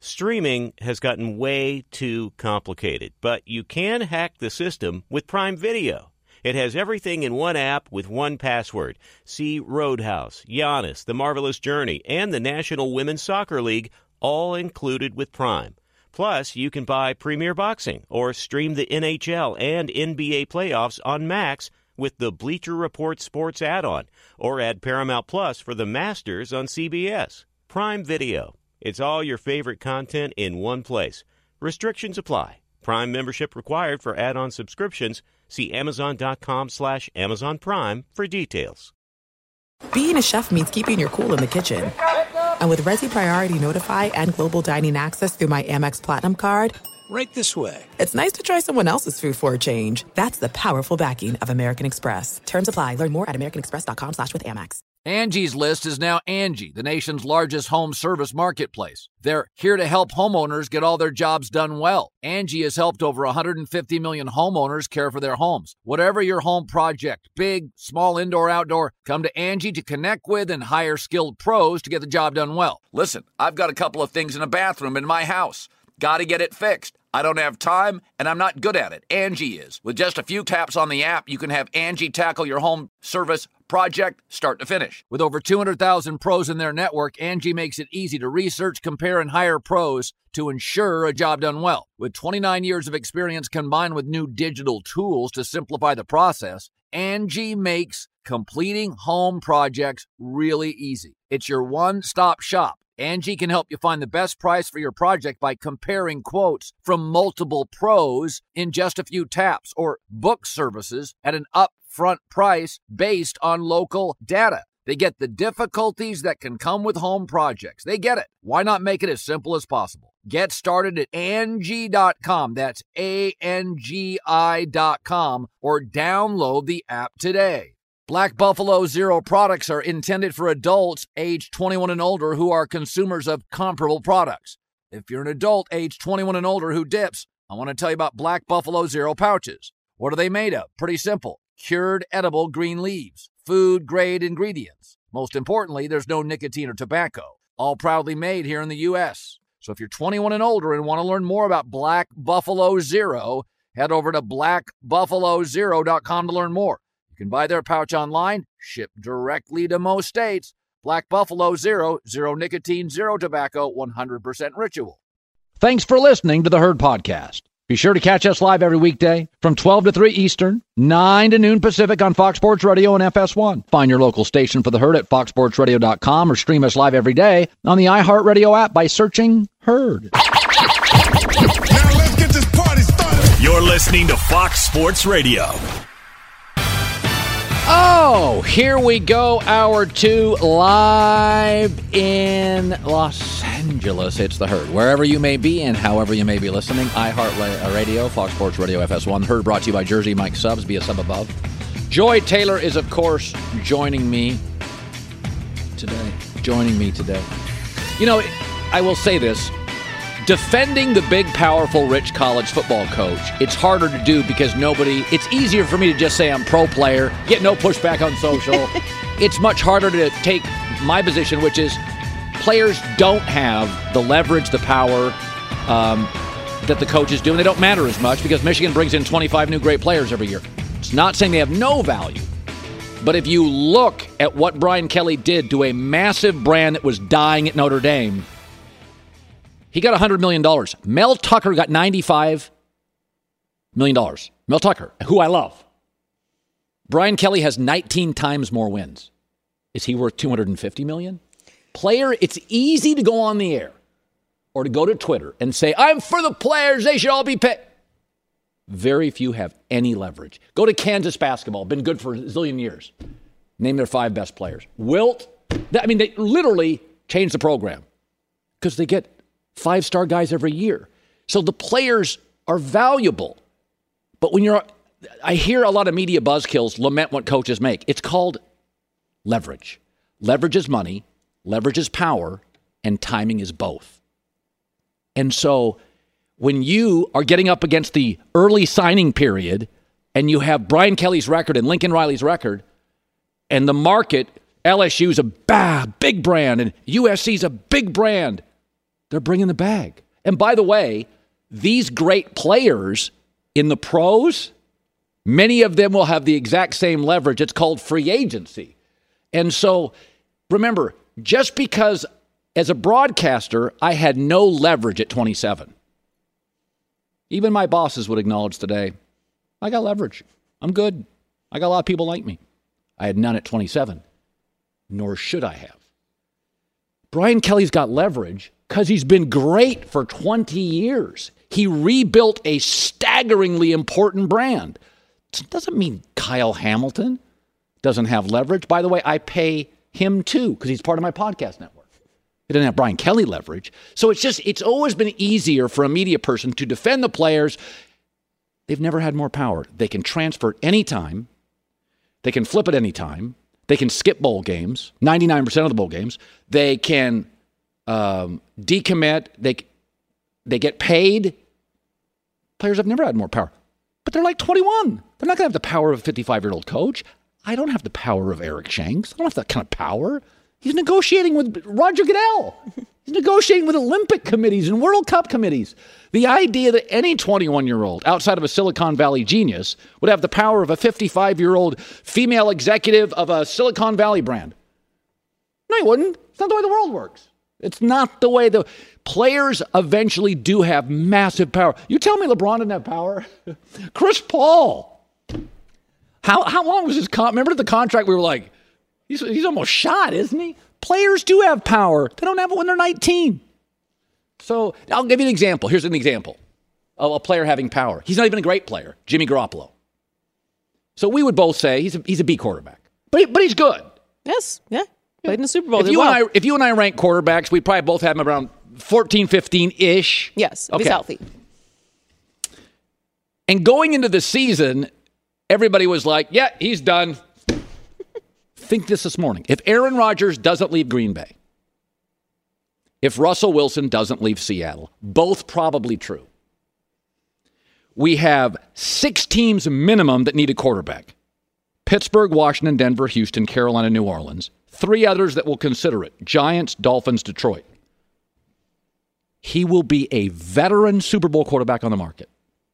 Streaming has gotten way too complicated, but you can hack the system with Prime Video. It has everything in one app with one password. See Roadhouse, Giannis, The Marvelous Journey, and the National Women's Soccer League, all included with Prime. Plus, you can buy Premier Boxing or stream the NHL and NBA playoffs on Max with the Bleacher Report Sports add-on, or add Paramount Plus for the Masters on CBS. Prime Video. It's all your favorite content in one place. Restrictions apply. Prime membership required for add-on subscriptions. See Amazon.com/Amazon Prime for details. Being a chef means keeping your cool in the kitchen. And with Resi Priority Notify and Global Dining Access through my Amex Platinum card, right this way. It's nice to try someone else's food for a change. That's the powerful backing of American Express. Terms apply. Learn more at americanexpress.com/withAmex. Angie's List is now Angie, the nation's largest home service marketplace. They're here to help homeowners get all their jobs done well. Angie has helped over 150 million homeowners care for their homes. Whatever your home project, big, small, indoor, outdoor, come to Angie to connect with and hire skilled pros to get the job done well. Listen, I've got a couple of things in a bathroom in my house. Got to get it fixed. I don't have time, and I'm not good at it. Angie is. With just a few taps on the app, you can have Angie tackle your home service project start to finish. With over 200,000 pros in their network, Angie makes it easy to research, compare, and hire pros to ensure a job done well. With 29 years of experience combined with new digital tools to simplify the process, Angie makes completing home projects really easy. It's your one-stop shop. Angie can help you find the best price for your project by comparing quotes from multiple pros in just a few taps, or book services at an upfront price based on local data. They get the difficulties that can come with home projects. They get it. Why not make it as simple as possible? Get started at Angie.com. That's ANGI.com, or download the app today. Black Buffalo Zero products are intended for adults age 21 and older who are consumers of comparable products. If you're an adult age 21 and older who dips, I want to tell you about Black Buffalo Zero pouches. What are they made of? Pretty simple. Cured edible green leaves, food-grade ingredients. Most importantly, there's no nicotine or tobacco. All proudly made here in the U.S. So if you're 21 and older and want to learn more about Black Buffalo Zero, head over to blackbuffalozero.com to learn more. You can buy their pouch online, shipped directly to most states. Black Buffalo Zero, zero nicotine, zero tobacco, 100% ritual. Thanks for listening to the Herd Podcast. Be sure to catch us live every weekday from 12 to 3 Eastern, 9 to noon Pacific on Fox Sports Radio and FS1. Find your local station for the Herd at foxsportsradio.com, or stream us live every day on the iHeartRadio app by searching Herd. Now let's get this party started. You're listening to Fox Sports Radio. Oh, here we go. Hour 2 live in Los Angeles. It's the Herd. Wherever you may be and however you may be listening, iHeartRadio, Fox Sports Radio, FS1. Herd brought to you by Jersey Mike Subs. Be a sub above. Joy Taylor is, of course, joining me today. You know, I will say this. Defending the big, powerful, rich college football coach, it's harder to do because it's easier for me to just say I'm pro player, get no pushback on social. It's much harder to take my position, which is players don't have the leverage, the power that the coaches do, and they don't matter as much because Michigan brings in 25 new great players every year. It's not saying they have no value, but if you look at what Brian Kelly did to a massive brand that was dying at Notre Dame, he got $100 million. Mel Tucker got $95 million. Mel Tucker, who I love. Brian Kelly has 19 times more wins. Is he worth $250 million? Player, it's easy to go on the air or to go to Twitter and say, I'm for the players. They should all be paid. Very few have any leverage. Go to Kansas basketball. Been good for a zillion years. Name their 5 best players. Wilt. They literally changed the program because they get 5-star guys every year. So the players are valuable. But I hear a lot of media buzzkills lament what coaches make. It's called leverage. Leverage is money, leverage is power, and timing is both. And so when you are getting up against the early signing period and you have Brian Kelly's record and Lincoln Riley's record, and the market, LSU's a big brand and USC's a big brand, They're bringing the bag. And by the way, these great players in the pros, many of them will have the exact same leverage. It's called free agency. And so, remember, just because as a broadcaster, I had no leverage at 27. Even my bosses would acknowledge today, I got leverage. I'm good. I got a lot of people like me. I had none at 27, nor should I have. Brian Kelly's got leverage because he's been great for 20 years. He rebuilt a staggeringly important brand. It doesn't mean Kyle Hamilton doesn't have leverage. By the way, I pay him too because he's part of my podcast network. He doesn't have Brian Kelly leverage. So it's always been easier for a media person to defend the players. They've never had more power. They can transfer at any time. They can flip at any time. They can skip bowl games, 99% of the bowl games. They can decommit. They get paid. Players have never had more power. But they're like 21. They're not going to have the power of a 55-year-old coach. I don't have the power of Eric Shanks. I don't have that kind of power. He's negotiating with Roger Goodell. He's negotiating with Olympic committees and World Cup committees. The idea that any 21-year-old outside of a Silicon Valley genius would have the power of a 55-year-old female executive of a Silicon Valley brand. No, he wouldn't. It's not the way the world works. It's not the way the players eventually do have massive power. You tell me LeBron didn't have power? Chris Paul. How long was his contract? Remember the contract we were like, he's almost shot, isn't he? Players do have power. They don't have it when they're 19. So I'll give you an example. Here's an example of a player having power. He's not even a great player, Jimmy Garoppolo. So we would both say he's a B quarterback, but he's good. Yes, yeah. Played in the Super Bowl. If you and I rank quarterbacks, we probably both have him around 14, 15-ish. Yes, if he's healthy. And going into the season, everybody was like, yeah, he's done. Think this morning. If Aaron Rodgers doesn't leave Green Bay, if Russell Wilson doesn't leave Seattle, both probably true, we have 6 teams minimum that need a quarterback. Pittsburgh, Washington, Denver, Houston, Carolina, New Orleans. 3 others that will consider it. Giants, Dolphins, Detroit. He will be a veteran Super Bowl quarterback on the market.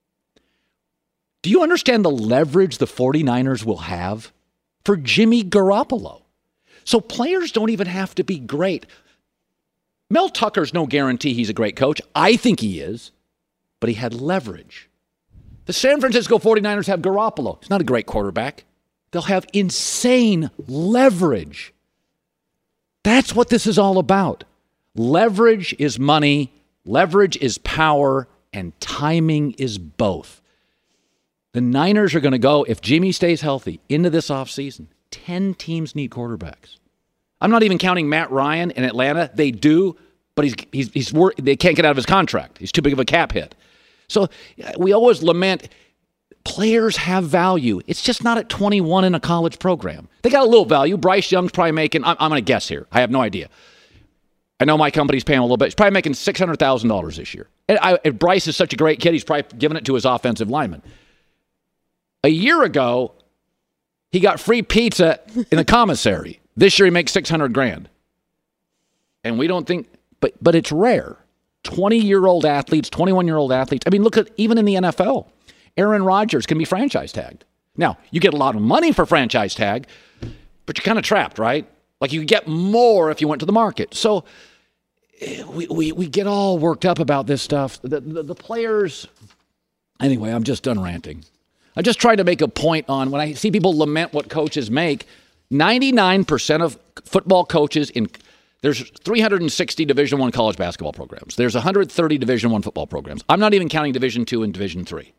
Do you understand the leverage the 49ers will have for Jimmy Garoppolo? So players don't even have to be great. Mel Tucker's no guarantee he's a great coach. I think he is, but he had leverage. The San Francisco 49ers have Garoppolo. He's not a great quarterback. They'll have insane leverage. That's what this is all about. Leverage is money, leverage is power, and timing is both. The Niners are going to go, if Jimmy stays healthy, into this offseason. 10 teams need quarterbacks. I'm not even counting Matt Ryan in Atlanta. They do, but they can't get out of his contract. He's too big of a cap hit. So we always lament players have value. It's just not at 21 in a college program. They got a little value. Bryce Young's probably making, I'm going to guess here. I have no idea. I know my company's paying a little bit. He's probably making $600,000 this year. And if Bryce is such a great kid, he's probably giving it to his offensive lineman. A year ago, he got free pizza in the commissary. This year, he makes $600,000. And we don't think, but it's rare. 20-year-old athletes, 21-year-old athletes. I mean, look at even in the NFL. Aaron Rodgers can be franchise tagged. Now, you get a lot of money for franchise tag, but you're kind of trapped, right? Like you get more if you went to the market. So we get all worked up about this stuff. The players, anyway, I'm just done ranting. I just tried to make a point on when I see people lament what coaches make, 99% of football coaches there's 360 Division I college basketball programs. There's 130 Division I football programs. I'm not even counting Division II and Division III.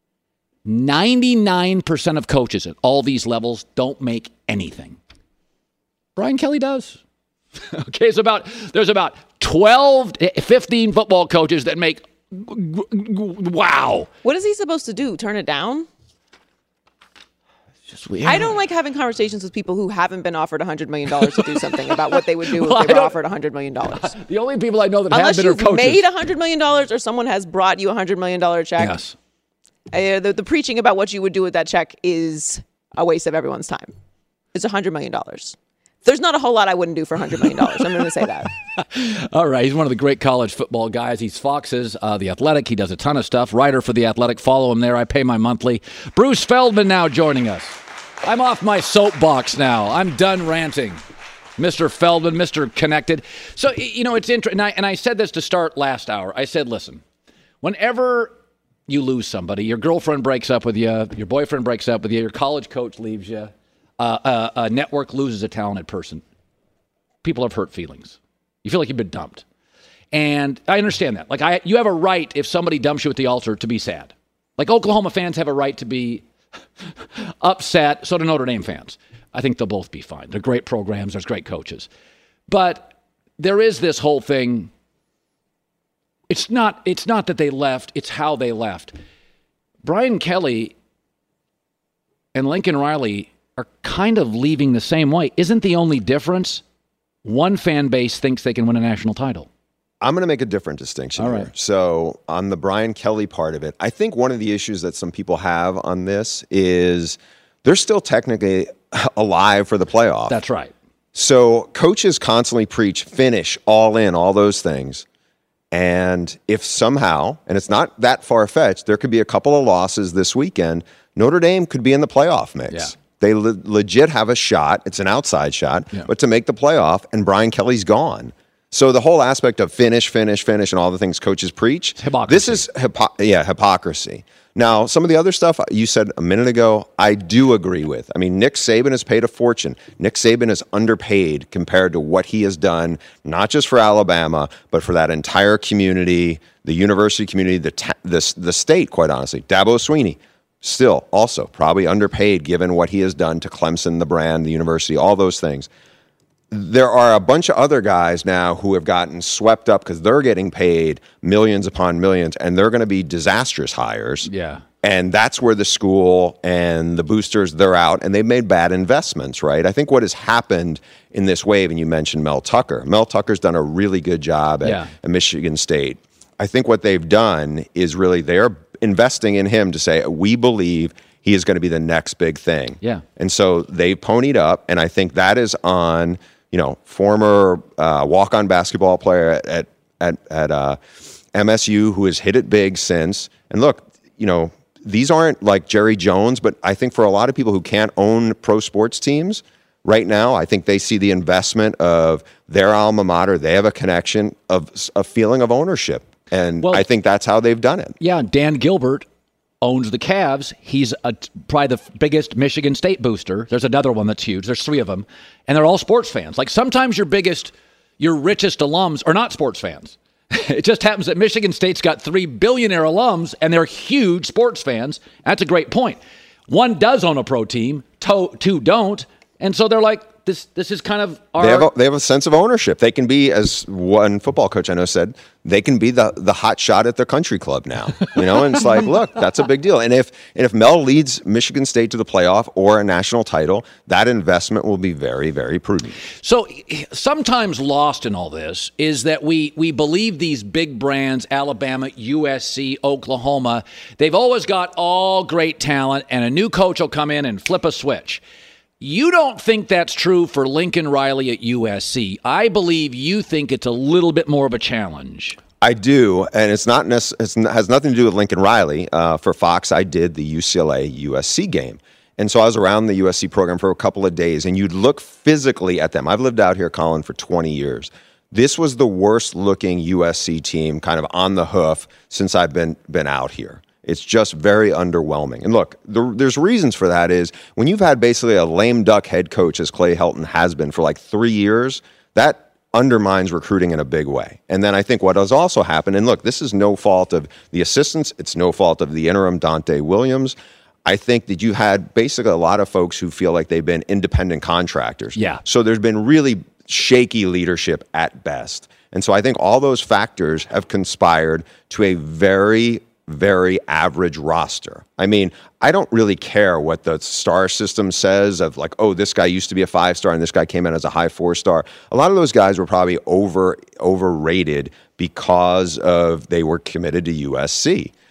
99% of coaches at all these levels don't make anything. Brian Kelly does. Okay, there's about 12, 15 football coaches that make wow. What is he supposed to do? Turn it down? Just weird. I don't like having conversations with people who haven't been offered $100 million to do something about what they would do if they were offered $100 million. The only people I know that unless have been are coaches. Unless you've made $100 million or someone has brought you a $100 million check. Yes. The preaching about what you would do with that check is a waste of everyone's time. It's $100 million. there's not a whole lot I wouldn't do for $100 million. I'm going to say that. All right. He's one of the great college football guys. He's Fox's The Athletic. He does a ton of stuff. Writer for The Athletic. Follow him there. I pay my monthly. Bruce Feldman now joining us. I'm off my soapbox now. I'm done ranting. Mr. Feldman, Mr. Connected. So, it's interesting. And I said this to start last hour. I said, listen, whenever you lose somebody, your girlfriend breaks up with you, your boyfriend breaks up with you, your college coach leaves you, a network loses a talented person, people have hurt feelings. You feel like you've been dumped. And I understand that. Like, you have a right, if somebody dumps you at the altar, to be sad. Like, Oklahoma fans have a right to be upset, so do Notre Dame fans. I think they'll both be fine. They're great programs. There's great coaches. But there is this whole thing. It's not that they left. It's how they left. Brian Kelly and Lincoln Riley are kind of leaving the same way. Isn't the only difference one fan base thinks they can win a national title? I'm going to make a different distinction here. So on the Brian Kelly part of it, I think one of the issues that some people have on this is they're still technically alive for the playoff. That's right. So coaches constantly preach, finish, all in, all those things. And if somehow, and it's not that far-fetched, there could be a couple of losses this weekend, Notre Dame could be in the playoff mix. Yeah. They legit have a shot. It's an outside shot, but to make the playoff, and Brian Kelly's gone. So the whole aspect of finish, and all the things coaches preach, this is hypocrisy. Now, some of the other stuff you said a minute ago, I do agree with. I mean, Nick Saban has paid a fortune. Nick Saban is underpaid compared to what he has done, not just for Alabama, but for that entire community, the university community, the state, quite honestly. Dabo Swinney, still also probably underpaid given what he has done to Clemson, the brand, the university, all those things. There are a bunch of other guys now who have gotten swept up because they're getting paid millions upon millions, and they're going to be disastrous hires. Yeah. And that's where the school and the boosters, they're out, and they've made bad investments, right? I think what has happened in this wave, and you mentioned Mel Tucker. Mel Tucker's done a really good job at Michigan State. I think what they've done is really they're investing in him to say, we believe he is going to be the next big thing. Yeah. And so they ponied up, and I think that is on former walk-on basketball player at MSU who has hit it big since. And look, these aren't like Jerry Jones, but I think for a lot of people who can't own pro sports teams right now, I think they see the investment of their alma mater. They have a connection of a feeling of ownership. And I think that's how they've done it. Yeah, Dan Gilbert owns the Cavs. He's probably the biggest Michigan State booster. There's another one that's huge. There's three of them. And they're all sports fans. Like, sometimes your richest alums are not sports fans. It just happens that Michigan State's got 3 billionaire alums, and they're huge sports fans. That's a great point. One does own a pro team, two don't. And so they're like, this is kind of our... They have a sense of ownership. They can be, as one football coach I know said, they can be the hot shot at their country club now. And it's like, look, that's a big deal. And if Mel leads Michigan State to the playoff or a national title, that investment will be very, very prudent. So sometimes lost in all this is that we believe these big brands, Alabama, USC, Oklahoma, they've always got all great talent, and a new coach will come in and flip a switch. You don't think that's true for Lincoln Riley at USC. I believe you think it's a little bit more of a challenge. I do, and it has nothing to do with Lincoln Riley. For Fox, I did the UCLA-USC game. And so I was around the USC program for a couple of days, and you'd look physically at them. I've lived out here, Colin, for 20 years. This was the worst-looking USC team kind of on the hoof since I've been out here. It's just very underwhelming. And look, there's reasons for that is when you've had basically a lame duck head coach, as Clay Helton has been for like 3 years, that undermines recruiting in a big way. And then I think what has also happened, and look, this is no fault of the assistants. It's no fault of the interim, Dante Williams. I think that you had basically a lot of folks who feel like they've been independent contractors. Yeah. So there's been really shaky leadership at best. And so I think all those factors have conspired to a very average roster. I mean, I don't really care what the star system says of like, oh, this guy used to be a 5-star and this guy came in as a high 4-star. A lot of those guys were probably overrated because of they were committed to USC.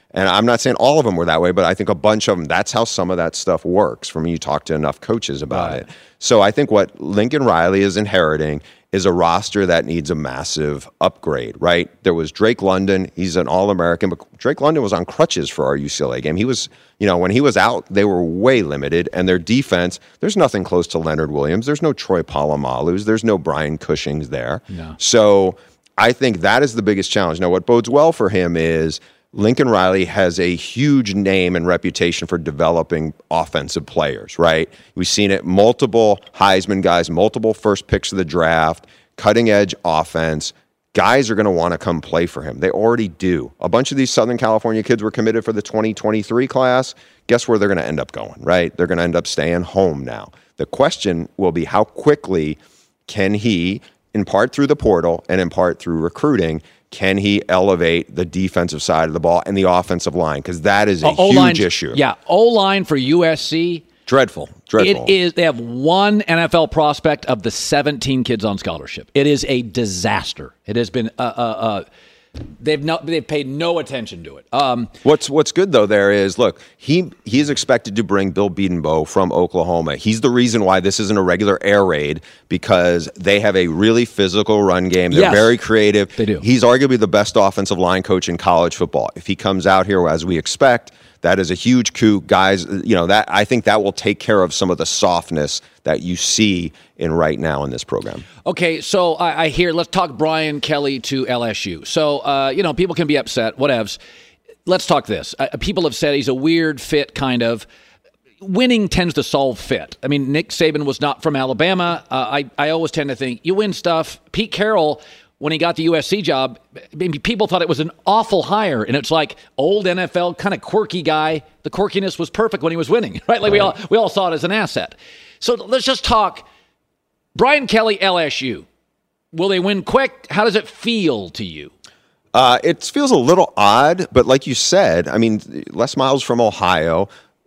And I'm not saying all of them were that way, but I think a bunch of them, that's how some of that stuff works from when you talk to enough coaches about it. So I think what Lincoln Riley is inheriting is a roster that needs a massive upgrade, right? There was Drake London. He's an All-American, but Drake London was on crutches for our UCLA game. He was, when he was out, they were way limited, and their defense, there's nothing close to Leonard Williams. There's no Troy Polamalu's. There's no Brian Cushing's there. No. So I think that is the biggest challenge. Now, what bodes well for him is Lincoln Riley has a huge name and reputation for developing offensive players, right? We've seen it, multiple Heisman guys, multiple first picks of the draft, cutting-edge offense. Guys are going to want to come play for him. They already do. A bunch of these Southern California kids were committed for the 2023 class. Guess where they're going to end up going, right? They're going to end up staying home now. The question will be how quickly can he, in part through the portal and in part through recruiting, can he elevate the defensive side of the ball and the offensive line? Because that is a huge issue. Yeah, O-line for USC. Dreadful. It is. They have one NFL prospect of the 17 kids on scholarship. It is a disaster. It has been they've paid no attention to it. What's good though there is, look, he's expected to bring Bill Bedenbaugh from Oklahoma. He's the reason why this isn't a regular air raid, because they have a really physical run game. They're very creative. They do. He's arguably the best offensive line coach in college football. If he comes out here as we expect, that is a huge coup, guys. That I think that will take care of some of the softness that you see in right now in this program. Okay, so I hear, let's talk Brian Kelly to LSU. So, people can be upset, whatevs. Let's talk this. People have said he's a weird fit, kind of. Winning tends to solve fit. I mean, Nick Saban was not from Alabama. I always tend to think you win stuff. Pete Carroll, when he got the USC job, maybe people thought it was an awful hire, and it's like old NFL kind of quirky guy. The quirkiness was perfect when he was winning, right? Like we all saw it as an asset. So let's just talk Brian Kelly, LSU. Will they win quick? How does it feel to you? It feels a little odd, but like you said, I mean, Les Miles from Ohio.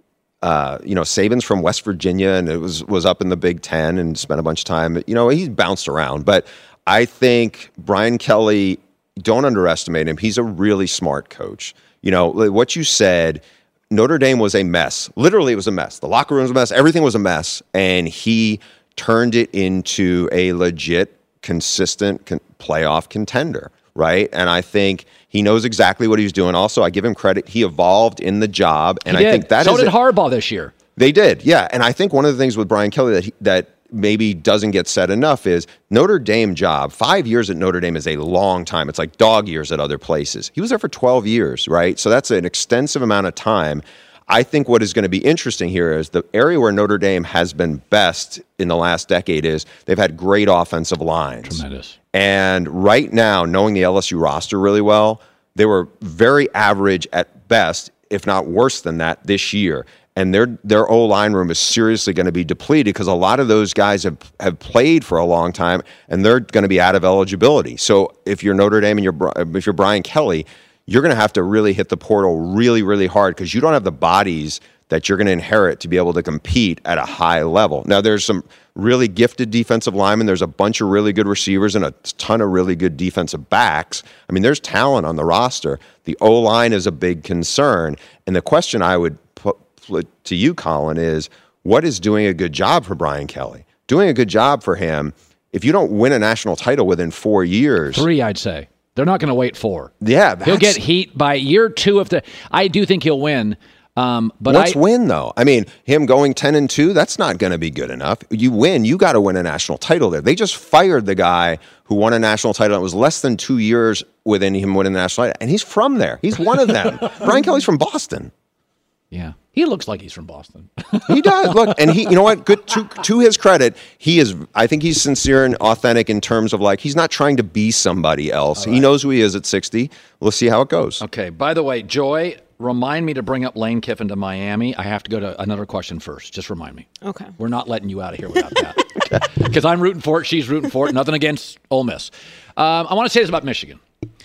Saban's from West Virginia, and it was up in the Big Ten and spent a bunch of time. He bounced around, but I think Brian Kelly, don't underestimate him. He's a really smart coach. What you said, Notre Dame was a mess. Literally, it was a mess. The locker room was a mess. Everything was a mess. And he turned it into a legit, consistent playoff contender, right? And I think he knows exactly what he's doing. Also, I give him credit. He evolved in the job. And I think that so did Harbaugh this year. They did, yeah. And I think one of the things with Brian Kelly that maybe doesn't get said enough is Notre Dame job. 5 years at Notre Dame is a long time. It's like dog years at other places. He was there for 12 years, right? So that's an extensive amount of time. I think what is going to be interesting here is the area where Notre Dame has been best in the last decade is they've had great offensive lines. Tremendous. And right now, knowing the LSU roster really well, they were very average at best, if not worse than that this year. And their O-line room is seriously going to be depleted because a lot of those guys have played for a long time, and they're going to be out of eligibility. So if you're Notre Dame and if you're Brian Kelly, you're going to have to really hit the portal really, really hard because you don't have the bodies that you're going to inherit to be able to compete at a high level. Now, there's some really gifted defensive linemen. There's a bunch of really good receivers and a ton of really good defensive backs. I mean, there's talent on the roster. The O-line is a big concern. And the question I would put to you, Colin, is what is doing a good job for Brian Kelly? Doing a good job for him, if you don't win a national title within 4 years. 3, I'd say. They're not going to wait 4. Yeah. He'll get heat by year 2. I do think he'll win. But let's win, though. I mean, him going 10-2, that's not going to be good enough. You win, you got to win a national title there. They just fired the guy who won a national title. It was less than 2 years within him winning the national title, and he's from there. He's one of them. Brian Kelly's from Boston. Yeah. He looks like he's from Boston. He does. Look, and he, you know what? Good to his credit, he is. I think he's sincere and authentic in terms of like he's not trying to be somebody else. Right. He knows who he is at 60. We'll see how it goes. Okay. By the way, Joy, remind me to bring up Lane Kiffin to Miami. I have to go to another question first. Just remind me. Okay. We're not letting you out of here without that. Because I'm rooting for it. She's rooting for it. Nothing against Ole Miss. I want to say this about Michigan.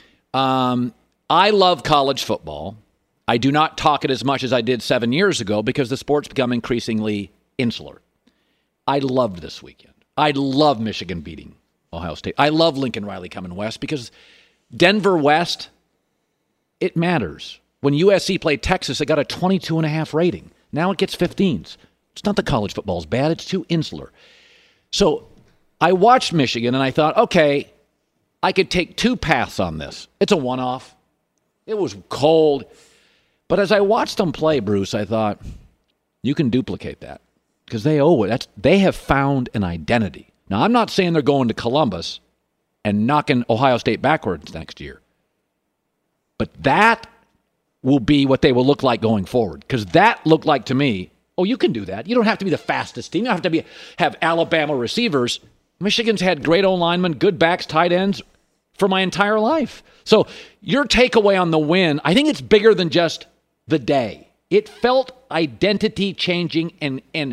I love college football. I do not talk it as much as I did 7 years ago because the sport's become increasingly insular. I loved this weekend. I love Michigan beating Ohio State. I love Lincoln Riley coming west because Denver West, it matters. When USC played Texas, it got a 22.5 rating. Now it gets 15s. It's not that college football is bad. It's too insular. So I watched Michigan, and I thought, okay, I could take two paths on this. It's a one-off. It was cold. But as I watched them play, Bruce, I thought, you can duplicate that because they owe it. They have found an identity. Now, I'm not saying they're going to Columbus and knocking Ohio State backwards next year. But that will be what they will look like going forward. Because that looked like to me, oh, you can do that. You don't have to be the fastest team. You don't have to have Alabama receivers. Michigan's had great O-linemen, good backs, tight ends for my entire life. So your takeaway on the win, I think it's bigger than just the day. It felt identity changing and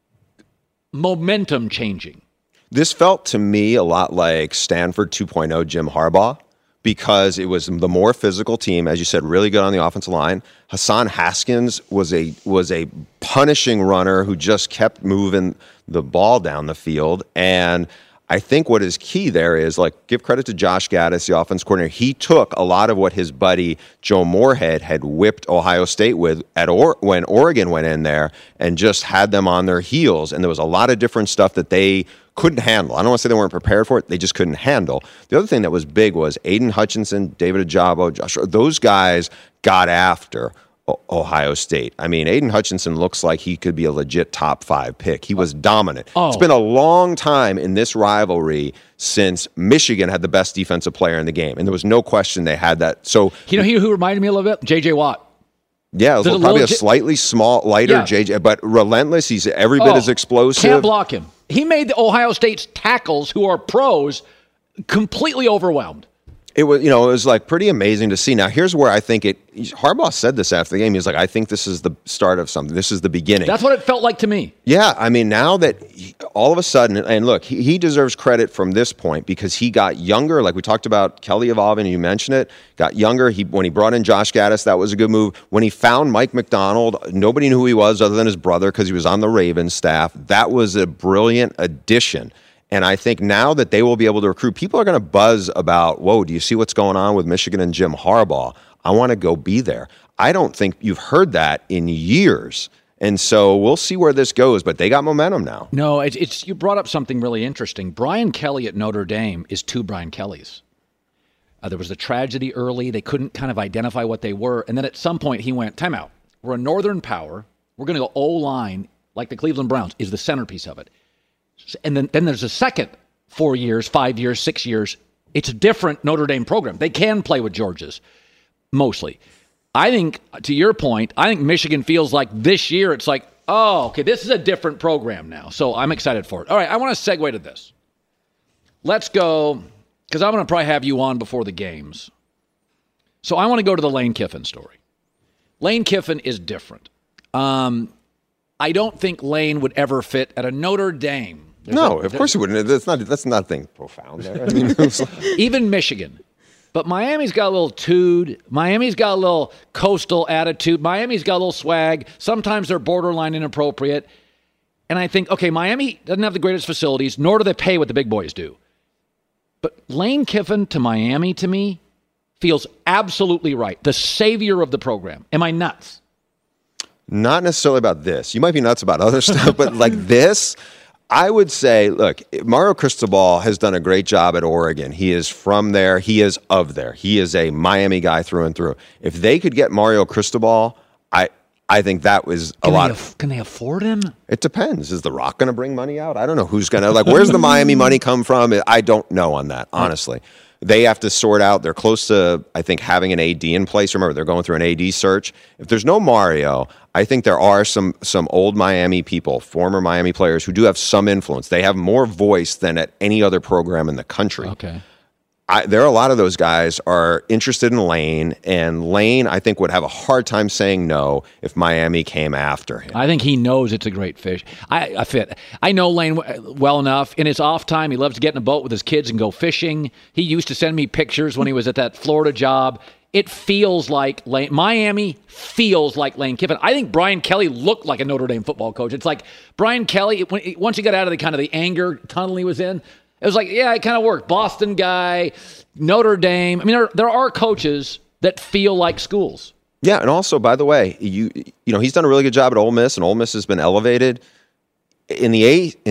momentum changing. This felt to me a lot like Stanford 2.0 Jim Harbaugh, because it was the more physical team, as you said, really good on the offensive line. Hassan Haskins was a punishing runner who just kept moving the ball down the field. And I think what is key there is, like, give credit to Josh Gaddis, the offense coordinator. He took a lot of what his buddy Joe Moorhead had whipped Ohio State with when Oregon went in there and just had them on their heels. And there was a lot of different stuff that they couldn't handle. I don't want to say they weren't prepared for it. They just couldn't handle. The other thing that was big was Aiden Hutchinson, David Ojabo, Joshua. Those guys got after Ohio State. I mean, Aiden Hutchinson looks like he could be a legit top 5 pick. He was dominant. It's been a long time in this rivalry since Michigan had the best defensive player in the game, and there was no question they had that. So, you know who reminded me a little bit? J.J. Watt. Yeah, it was probably a slightly lighter JJ, but relentless. He's every bit as explosive. Can't block him. He made the Ohio State's tackles, who are pros, completely overwhelmed. It was like pretty amazing to see. Now, here's where I think Harbaugh said this after the game. He was like, I think this is the start of something. This is the beginning. That's what it felt like to me. Yeah, I mean, now that all of a sudden, and look, he deserves credit from this point because he got younger. Like we talked about Kelly evolving, you mentioned it, got younger. When he brought in Josh Gaddis, that was a good move. When he found Mike McDonald, nobody knew who he was other than his brother because he was on the Ravens staff. That was a brilliant addition. And I think now that they will be able to recruit, people are going to buzz about, whoa, do you see what's going on with Michigan and Jim Harbaugh? I want to go be there. I don't think you've heard that in years. And so we'll see where this goes, but they got momentum now. No, it's you brought up something really interesting. Brian Kelly at Notre Dame is two Brian Kellys. There was a tragedy early. They couldn't kind of identify what they were. And then at some point he went, timeout. We're a Northern power. We're going to go O-line, like the Cleveland Browns, is the centerpiece of it. And then there's a second 4 years, 5 years, 6 years. It's a different Notre Dame program. They can play with Georgia's, mostly. I think, to your point, I think Michigan feels like this year it's like, oh, okay, this is a different program now. So I'm excited for it. All right, I want to segue to this. Let's go, because I'm going to probably have you on before the games. So I want to go to the Lane Kiffin story. Lane Kiffin is different. I don't think Lane would ever fit at a Notre Dame. Of course he wouldn't. That's nothing profound there. I mean, even Michigan. But Miami's got a little tood. Miami's got a little coastal attitude. Miami's got a little swag. Sometimes they're borderline inappropriate. And I think, okay, Miami doesn't have the greatest facilities, nor do they pay what the big boys do. But Lane Kiffin to Miami, to me, feels absolutely right. The savior of the program. Am I nuts? Not necessarily about this. You might be nuts about other stuff, but like this, I would say, look, Mario Cristobal has done a great job at Oregon. He is from there. He is of there. He is a Miami guy through and through. If they could get Mario Cristobal, I think that was a lot. Can they afford him? It depends. Is The Rock going to bring money out? I don't know who's going to, like, where's the Miami money come from? I don't know on that, honestly. They have to sort out. They're close to, I think, having an AD in place. Remember, they're going through an AD search. If there's no Mario, I think there are some old Miami people, former Miami players, who do have some influence. They have more voice than at any other program in the country. Okay. There are a lot of those guys are interested in Lane, and Lane, I think, would have a hard time saying no if Miami came after him. I think he knows it's a great fish. I fit. I know Lane well enough. In his off time, he loves to get in a boat with his kids and go fishing. He used to send me pictures when he was at that Florida job. It feels like Lane. Miami feels like Lane Kiffin. I think Brian Kelly looked like a Notre Dame football coach. It's like Brian Kelly, once he got out of the anger tunnel he was in, it was like, yeah, it kind of worked. Boston guy, Notre Dame. I mean, there are coaches that feel like schools. Yeah, and also, by the way, you know he's done a really good job at Ole Miss, and Ole Miss has been elevated. In the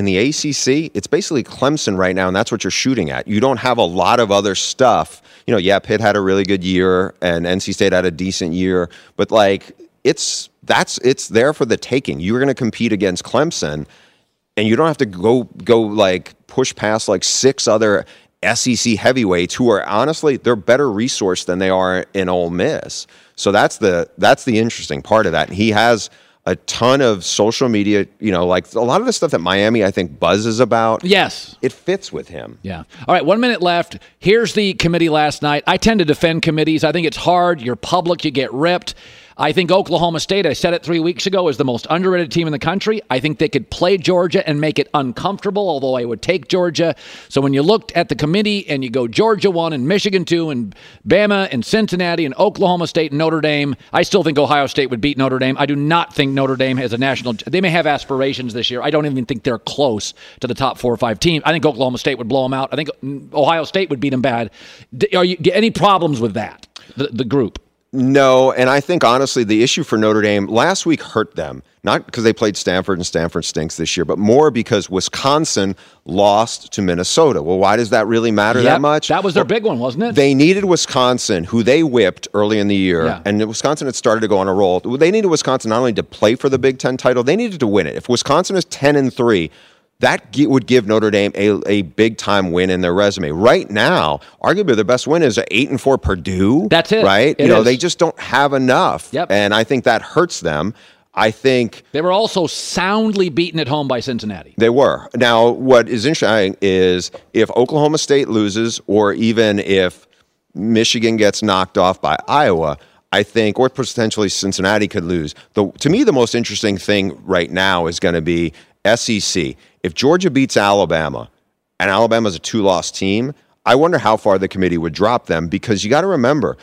ACC, it's basically Clemson right now, and that's what you're shooting at. You don't have a lot of other stuff. You know, yeah, Pitt had a really good year, and NC State had a decent year, but like it's there for the taking. You're going to compete against Clemson, and you don't have to go like push past like 6 other SEC heavyweights who are honestly they're better resourced than they are in Ole Miss. So that's the interesting part of that. And he has a ton of social media, you know, like a lot of the stuff that Miami, I think, buzzes about. Yes. It fits with him. Yeah. All right, 1 minute left. Here's the committee last night. I tend to defend committees. I think it's hard. You're public. You get ripped. I think Oklahoma State, I said it 3 weeks ago, is the most underrated team in the country. I think they could play Georgia and make it uncomfortable, although I would take Georgia. So when you looked at the committee and you go Georgia 1 and Michigan 2 and Bama and Cincinnati and Oklahoma State and Notre Dame, I still think Ohio State would beat Notre Dame. I do not think Notre Dame has a national – they may have aspirations this year. I don't even think they're close to the top 4 or 5 teams. I think Oklahoma State would blow them out. I think Ohio State would beat them bad. Are you any problems with that, the group? No, and I think, honestly, the issue for Notre Dame last week hurt them. Not because they played Stanford and Stanford stinks this year, but more because Wisconsin lost to Minnesota. Well, why does that really matter that much? That was their big one, wasn't it? They needed Wisconsin, who they whipped early in the year, and Wisconsin had started to go on a roll. They needed Wisconsin not only to play for the Big Ten title, they needed to win it. If Wisconsin is 10-3, that would give Notre Dame a big-time win in their resume. Right now, arguably their best win is an 8-4 Purdue. That's it. Right? They just don't have enough. Yep. And I think that hurts them. I think they were also soundly beaten at home by Cincinnati. They were. Now, what is interesting is if Oklahoma State loses, or even if Michigan gets knocked off by Iowa, I think, or potentially Cincinnati could lose. To me, the most interesting thing right now is going to be SEC. If Georgia beats Alabama, and Alabama's a 2-loss team, I wonder how far the committee would drop them, because you got to remember,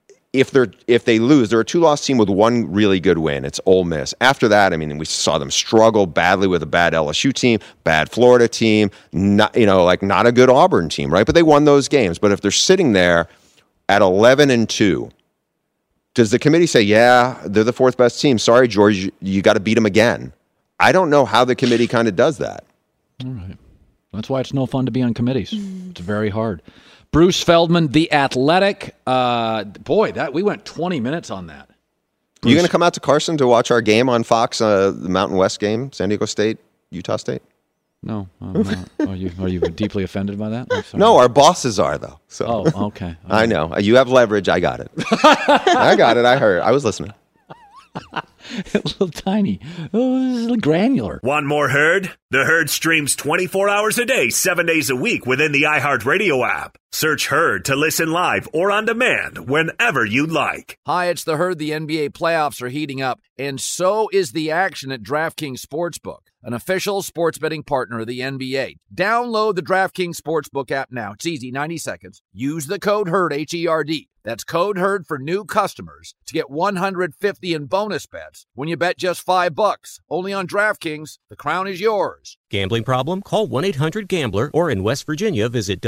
if they lose, they're a 2-loss team with one really good win. It's Ole Miss. After that, I mean, we saw them struggle badly with a bad LSU team, bad Florida team, not a good Auburn team, right? But they won those games. But if they're sitting there at 11-2, does the committee say, yeah, they're the 4th best team? Sorry, George, you got to beat them again. I don't know how the committee kind of does that. All right. That's why it's no fun to be on committees. It's very hard. Bruce Feldman, The Athletic. We went 20 minutes on that. Bruce. You going to come out to Carson to watch our game on Fox, the Mountain West game, San Diego State, Utah State? No, I'm not. Are you deeply offended by that? No, our bosses are, though. So. Oh, okay. I know. You have leverage. I got it. I got it. I heard. I was listening. A little tiny. Oh, this is a little granular. Want more Herd? The Herd streams 24 hours a day, 7 days a week within the iHeartRadio app. Search Herd to listen live or on demand whenever you like. Hi, it's The Herd. The NBA playoffs are heating up, and so is the action at DraftKings Sportsbook, an official sports betting partner of the NBA. Download the DraftKings Sportsbook app now. It's easy, 90 seconds. Use the code HERD, H-E-R-D. That's code HERD for new customers to get $150 in bonus bets when you bet just $5. Only on DraftKings. The crown is yours. Gambling problem? Call 1-800-GAMBLER, or in West Virginia, visit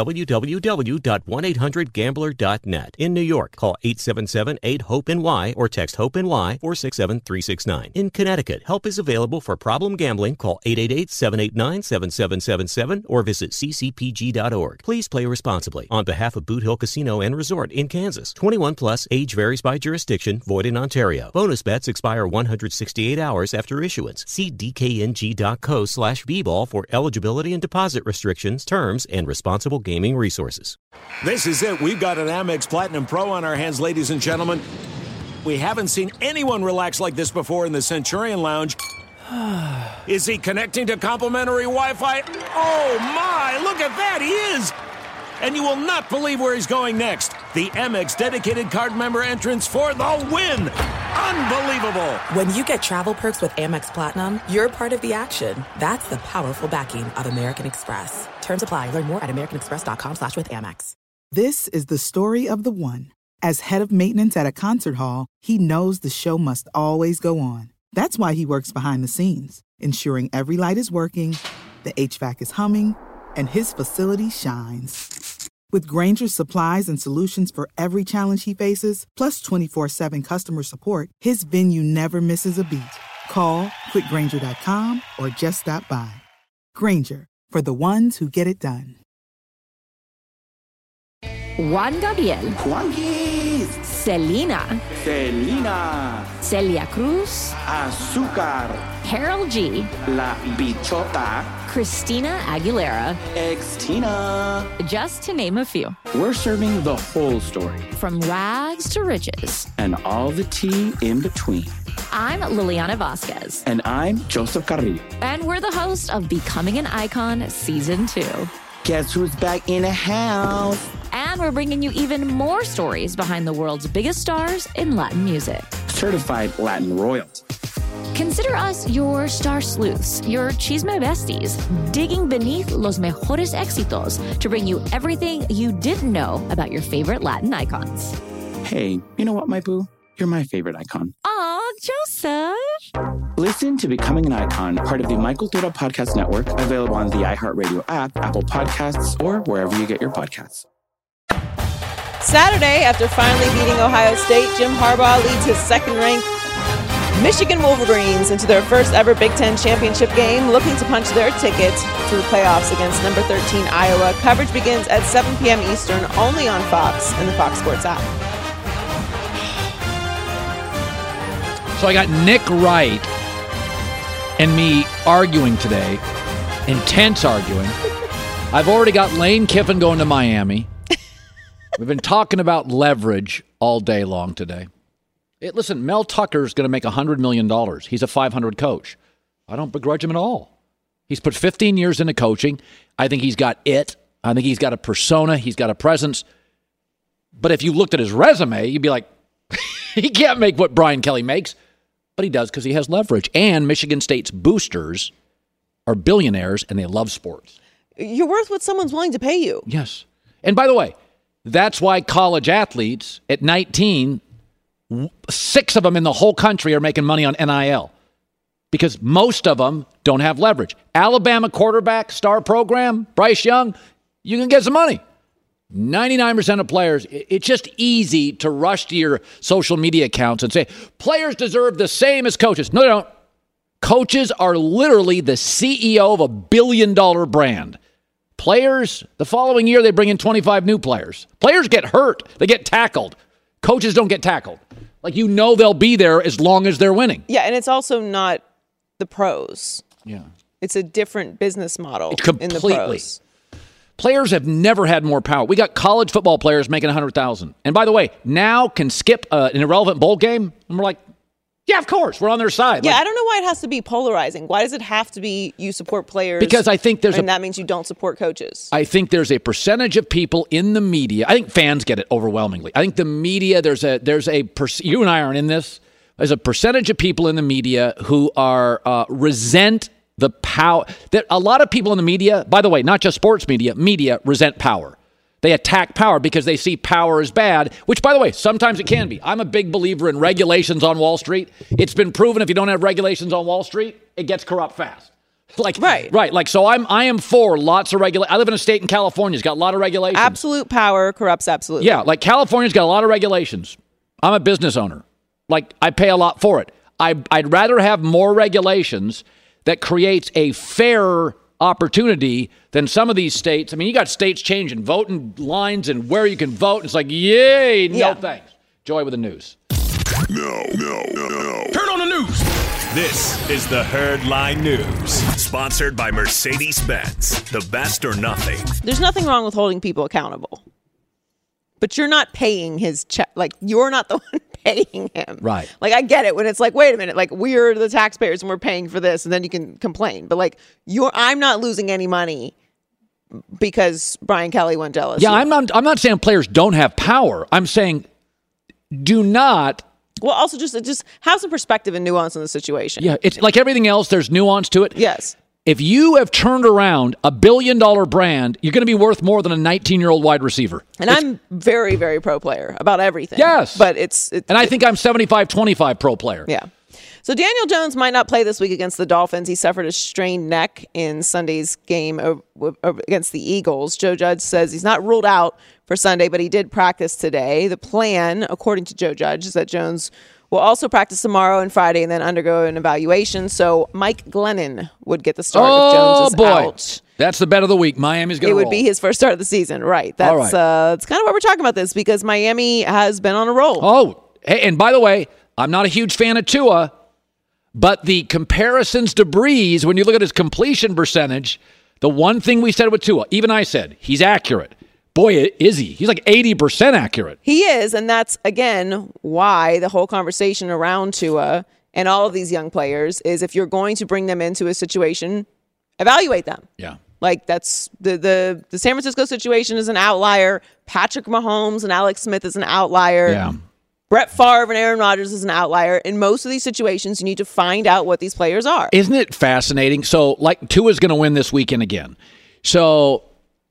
www.1800gambler.net. In New York, call 877-8-HOPE-NY or text HOPE-NY 467-369. In Connecticut, help is available for problem gambling. Call 888-789-7777 or visit ccpg.org. Please play responsibly. On behalf of Boot Hill Casino and Resort in Kansas, 21 plus, age varies by jurisdiction, void in Ontario. Bonus bets expire 168 hours after issuance. See dkng.co/bball for eligibility and deposit restrictions, terms, and responsible gaming resources. This is it. We've got an Amex Platinum Pro on our hands, ladies and gentlemen. We haven't seen anyone relax like this before in the Centurion Lounge. Is he connecting to complimentary Wi-Fi? Oh, my! Look at that! He is! And you will not believe where he's going next. The Amex dedicated card member entrance for the win. Unbelievable. When you get travel perks with Amex Platinum, you're part of the action. That's the powerful backing of American Express. Terms apply. Learn more at americanexpress.com/withAmex. This is the story of the one. As head of maintenance at a concert hall, he knows the show must always go on. That's why he works behind the scenes, ensuring every light is working, the HVAC is humming, and his facility shines. With Grainger's supplies and solutions for every challenge he faces, plus 24/7 customer support, his venue never misses a beat. Call quickgrainger.com or just stop by. Grainger, for the ones who get it done. Juan Gabriel. Juanquis. Selena. Selena. Celia Cruz. Azúcar. Harold G. La Bichota. Christina Aguilera. Ex-Tina. Just to name a few. We're serving the whole story. From rags to riches. And all the tea in between. I'm Liliana Vasquez. And I'm Joseph Carrillo. And we're the host of Becoming an Icon Season 2. Guess who's back in the house? And we're bringing you even more stories behind the world's biggest stars in Latin music. Certified Latin royalty. Consider us your star sleuths, your chisme besties, digging beneath los mejores éxitos to bring you everything you didn't know about your favorite Latin icons. Hey, you know what, my boo? You're my favorite icon. Aw, Joseph. Listen to Becoming an Icon, part of the Michael Dura Podcast Network, available on the iHeartRadio app, Apple Podcasts, or wherever you get your podcasts. Saturday, after finally beating Ohio State, Jim Harbaugh leads his second-ranked Michigan Wolverines into their first ever Big Ten championship game, looking to punch their ticket to the playoffs against number 13 Iowa. Coverage begins at 7 p.m. Eastern, only on Fox and the Fox Sports app. So I got Nick Wright and me arguing today, intense arguing. I've already got Lane Kiffin going to Miami. We've been talking about leverage all day long today. Listen, Mel Tucker's going to make $100 million. He's a 500 coach. I don't begrudge him at all. He's put 15 years into coaching. I think he's got it. I think he's got a persona. He's got a presence. But if you looked at his resume, you'd be like, he can't make what Brian Kelly makes. But he does because he has leverage. And Michigan State's boosters are billionaires, and they love sports. You're worth what someone's willing to pay you. Yes. And by the way, that's why college athletes at 19, 6 of them in the whole country are making money on NIL. Because most of them don't have leverage. Alabama quarterback, star program, Bryce Young, you can get some money. 99% of players, it's just easy to rush to your social media accounts and say, players deserve the same as coaches. No, they don't. Coaches are literally the CEO of $1 billion brand. Players, the following year, they bring in 25 new players. Players get hurt. They get tackled. Coaches don't get tackled. Like, you know they'll be there as long as they're winning. Yeah, and it's also not the pros. Yeah. It's a different business model in the pros. Players have never had more power. We got college football players making $100,000. And by the way, now can skip an irrelevant bowl game. And we're like, yeah, of course, we're on their side. Yeah, like, I don't know why it has to be polarizing. Why does it have to be you support players? Because I think and that means you don't support coaches. I think there's a percentage of people in the media. I think fans get it overwhelmingly. I think the media, you and I aren't in this. There's a percentage of people in the media who are resent the power. A lot of people in the media, by the way, not just sports media resent power. They attack power because they see power as bad, which, by the way, sometimes it can be. I'm a big believer in regulations on Wall Street. It's been proven if you don't have regulations on Wall Street, it gets corrupt fast. Right. Like, so I am for lots of regulations. I live in a state in California. It's got a lot of regulations. Absolute power corrupts absolutely. Yeah, like California's got a lot of regulations. I'm a business owner. Like, I pay a lot for it. I'd rather have more regulations that creates a fairer opportunity than some of these states. I mean, you got states changing voting lines and where you can vote. It's like, yay, no thanks. Joy with the news. No. Turn on the news. This is the Herd Line News, sponsored by Mercedes-Benz. The best or nothing. There's nothing wrong with holding people accountable. But you're not paying his check. Like, you're not the one paying him. Right. Like, I get it when it's like, wait a minute, like, we're the taxpayers and we're paying for this, and then you can complain. But like, I'm not losing any money because Brian Kelly went to LSU. Yeah, I'm not saying players don't have power. I'm saying do not. Well, also just have some perspective and nuance in the situation. Yeah, it's like everything else. There's nuance to it. Yes. If you have turned around $1 billion brand, you're going to be worth more than a 19-year-old wide receiver. And I'm very, very pro player about everything. Yes. But it's and I think I'm 75-25 pro player. Yeah. So Daniel Jones might not play this week against the Dolphins. He suffered a strained neck in Sunday's game against the Eagles. Joe Judge says he's not ruled out for Sunday, but he did practice today. The plan, according to Joe Judge, is that Jones will also practice tomorrow and Friday and then undergo an evaluation. So Mike Glennon would get the start if Jones is out. That's the bet of the week. Miami's going to roll. It would be his first start of the season, right? That's that's kind of why we're talking about this, because Miami has been on a roll. Oh, hey, and by the way, I'm not a huge fan of Tua, but the comparisons to Breeze, when you look at his completion percentage, the one thing we said with Tua, even I said, he's accurate. Boy, is he. He's like 80% accurate. He is, and that's, again, why the whole conversation around Tua and all of these young players is if you're going to bring them into a situation, evaluate them. Yeah. Like, that's the San Francisco situation is an outlier. Patrick Mahomes and Alex Smith is an outlier. Yeah. Brett Favre and Aaron Rodgers is an outlier. In most of these situations, you need to find out what these players are. Isn't it fascinating? So, like, Tua's going to win this weekend again. So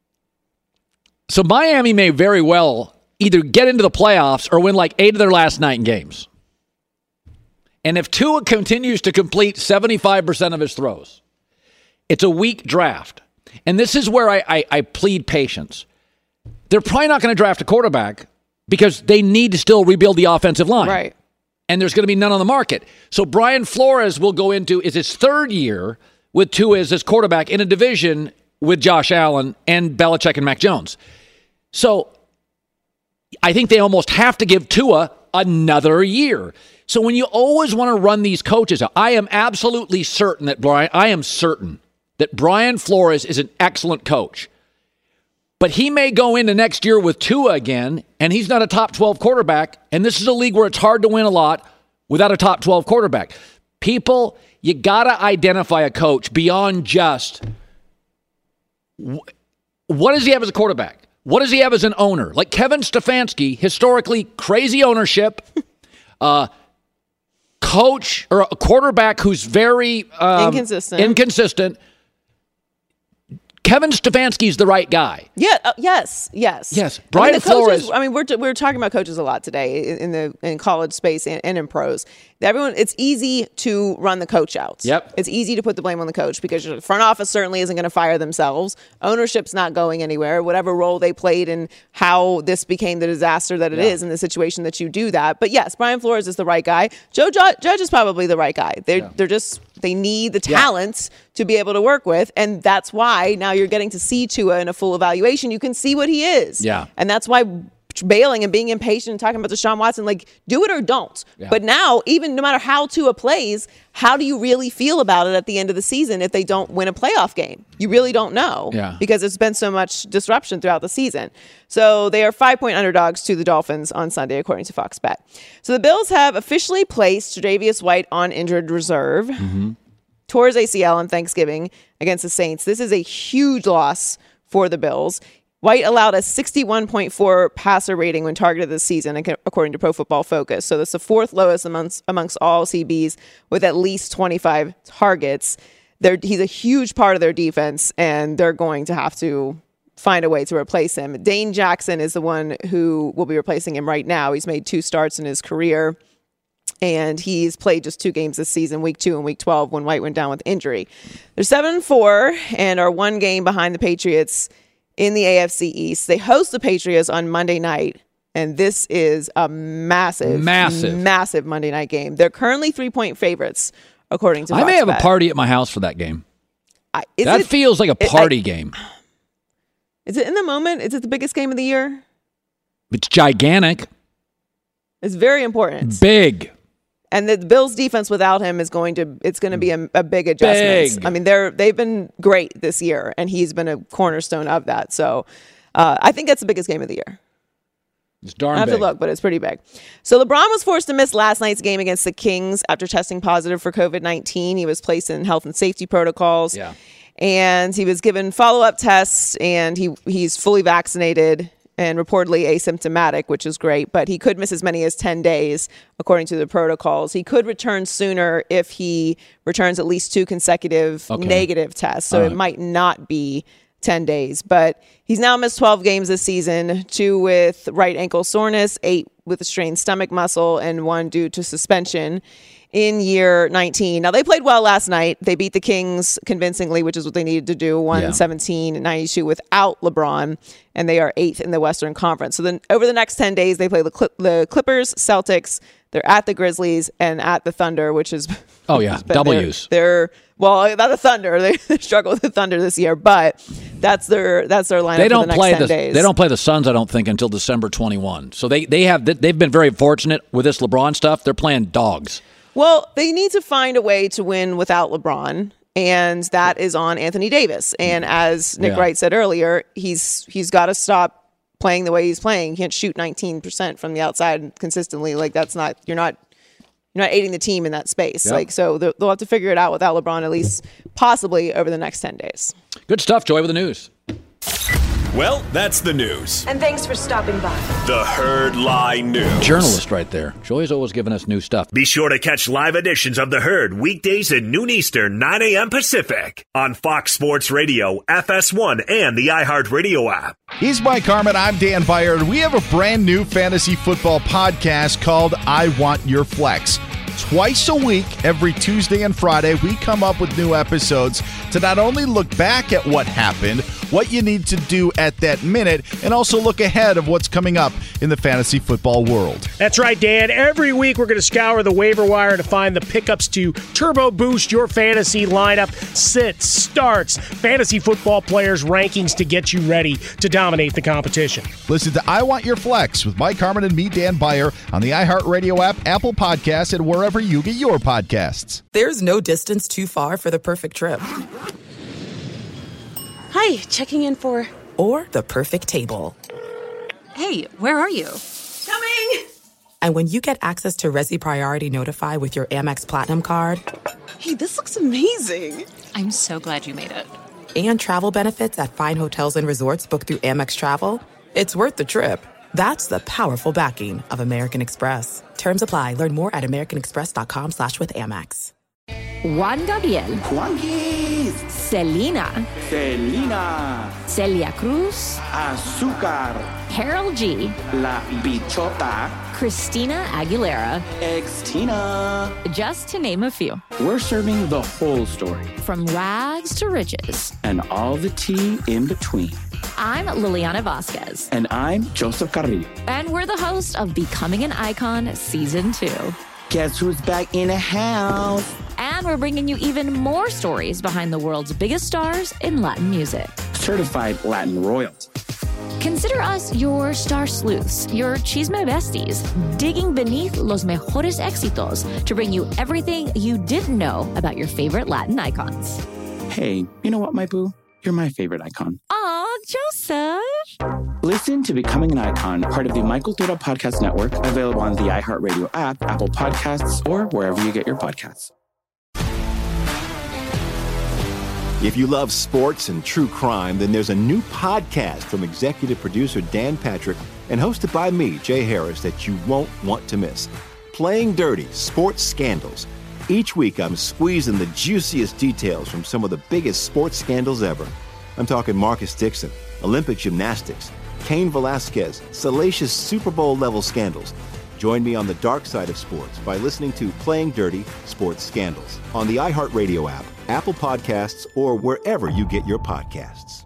Miami may very well either get into the playoffs or win like 8 of their last 9 games. And if Tua continues to complete 75% of his throws, it's a weak draft. And this is where I plead patience. They're probably not going to draft a quarterback because they need to still rebuild the offensive line. Right. And there's going to be none on the market. So Brian Flores will go into his 3rd year with Tua as his quarterback in a division with Josh Allen and Belichick and Mac Jones. So I think they almost have to give Tua another year. So when you always want to run these coaches, I am absolutely certain that Brian Flores is an excellent coach. But he may go into next year with Tua again, and he's not a top 12 quarterback, and this is a league where it's hard to win a lot without a top 12 quarterback. People, you got to identify a coach beyond just what does he have as a quarterback? What does he have as an owner? Like Kevin Stefanski, historically crazy ownership, coach or a quarterback who's very inconsistent. Kevin Stefanski's the right guy. Yeah. Yes. Brian Flores. I mean, we're talking about coaches a lot today in college space and in pros. It's easy to run the coach out. Yep. It's easy to put the blame on the coach because the front office certainly isn't going to fire themselves. Ownership's not going anywhere. Whatever role they played in how this became the disaster that it is in the situation that you do that. But yes, Brian Flores is the right guy. Joe Judge is probably the right guy. They need the talent to be able to work with, and that's why now you're getting to see Tua in a full evaluation. You can see what he is. Yeah. And that's why bailing and being impatient and talking about Deshaun Watson, like, do it or don't. Yeah. But now, even no matter how Tua plays, how do you really feel about it at the end of the season if they don't win a playoff game? You really don't know because it's been so much disruption throughout the season. So they are 5-point underdogs to the Dolphins on Sunday, according to Fox Bet. So the Bills have officially placed Tre'Davious White on injured reserve. Mm-hmm. Tore his ACL on Thanksgiving against the Saints. This is a huge loss for the Bills. White allowed a 61.4 passer rating when targeted this season, according to Pro Football Focus. So that's the 4th lowest amongst all CBs with at least 25 targets. He's a huge part of their defense, and they're going to have to find a way to replace him. Dane Jackson is the one who will be replacing him right now. He's made 2 starts in his career, and he's played just 2 games this season, week 2 and week 12, when White went down with injury. They're 7-4 and are 1 game behind the Patriots in the AFC East. They host the Patriots on Monday night, and this is a massive Monday night game. They're currently 3-point favorites, according to Fox I may have Bet. a party at my house for that game. Feels like a party game. Is it in the moment? Is it the biggest game of the year? It's gigantic. It's very important. Big. And the Bills' defense without him is going to be a big adjustment. I mean, they've been great this year, and he's been a cornerstone of that. So I think that's the biggest game of the year. It's darn big. I have to look, but it's pretty big. So LeBron was forced to miss last night's game against the Kings after testing positive for COVID-19. He was placed in health and safety protocols. Yeah. And he was given follow-up tests, and he's fully vaccinated and reportedly asymptomatic, which is great, but he could miss as many as 10 days, according to the protocols. He could return sooner if he returns at least 2 consecutive negative tests, so it might not be 10 days. But he's now missed 12 games this season, 2 with right ankle soreness, 8 with a strained stomach muscle and one due to suspension in year 19. Now, they played well last night. They beat the Kings convincingly, which is what they needed to do, 117-92 without LeBron, and they are 8th in the Western Conference. So then over the next 10 days, they play the Clippers, Celtics, they're at the Grizzlies, and at the Thunder, which is... W's. They're well, not the Thunder. They struggle with the Thunder this year, but that's their lineup for the next 10 days. They don't play the Suns, I don't think, until December 21. So they've been very fortunate with this LeBron stuff. They're playing dogs. Well, they need to find a way to win without LeBron, and that is on Anthony Davis. And as Nick Wright said earlier, he's got to stop playing the way he's playing. He can't shoot 19% from the outside consistently. Like, that's not you're not aiding the team in that space. Yep. Like, so they'll have to figure it out without LeBron, at least possibly over the next 10 days. Good stuff, Joy, with the news. Well, that's the news. And thanks for stopping by. The Herd Lie News. Journalist right there. Joy's always giving us new stuff. Be sure to catch live editions of The Herd weekdays at noon Eastern, 9 a.m. Pacific on Fox Sports Radio, FS1, and the iHeartRadio app. He's Mike Harmon. I'm Dan Byer. We have a brand new fantasy football podcast called I Want Your Flex. Twice a week, every Tuesday and Friday, we come up with new episodes to not only look back at what happened, what you need to do at that minute, and also look ahead of what's coming up in the fantasy football world. That's right, Dan. Every week we're going to scour the waiver wire to find the pickups to turbo boost your fantasy lineup, sits, starts, fantasy football players' rankings to get you ready to dominate the competition. Listen to I Want Your Flex with Mike Harmon and me, Dan Byer, on the iHeartRadio app, Apple Podcasts, and wherever you get your podcasts. There's no distance too far for the perfect trip. Hi, checking in for... Or the perfect table. Hey, where are you? Coming! And when you get access to Resi Priority Notify with your Amex Platinum card... Hey, this looks amazing. I'm so glad you made it. And travel benefits at fine hotels and resorts booked through Amex Travel, it's worth the trip. That's the powerful backing of American Express. Terms apply. Learn more at americanexpress.com/withAmex. Juan Gabriel. Juanquis. Selena. Selena. Celia Cruz. Azúcar. Karol G. La Bichota. Christina Aguilera. Ex-Tina. Just to name a few. We're serving the whole story. From rags to riches. And all the tea in between. I'm Liliana Vasquez. And I'm Joseph Carrillo. And we're the host of Becoming an Icon Season 2. Guess who's back in the house? And we're bringing you even more stories behind the world's biggest stars in Latin music. Certified Latin royalty. Consider us your star sleuths, your chisme besties, digging beneath los mejores éxitos to bring you everything you didn't know about your favorite Latin icons. Hey, you know what, my boo? You're my favorite icon. Aw, Joseph. Listen to Becoming an Icon, part of the Michael Dura Podcast Network, available on the iHeartRadio app, Apple Podcasts, or wherever you get your podcasts. If you love sports and true crime, then there's a new podcast from executive producer Dan Patrick and hosted by me, Jay Harris, that you won't want to miss. Playing Dirty: Sports Scandals. Each week, I'm squeezing the juiciest details from some of the biggest sports scandals ever. I'm talking Marcus Dixon, Olympic gymnastics, Cain Velasquez, salacious Super Bowl-level scandals. Join me on the dark side of sports by listening to Playing Dirty: Sports Scandals on the iHeartRadio app, Apple Podcasts, or wherever you get your podcasts.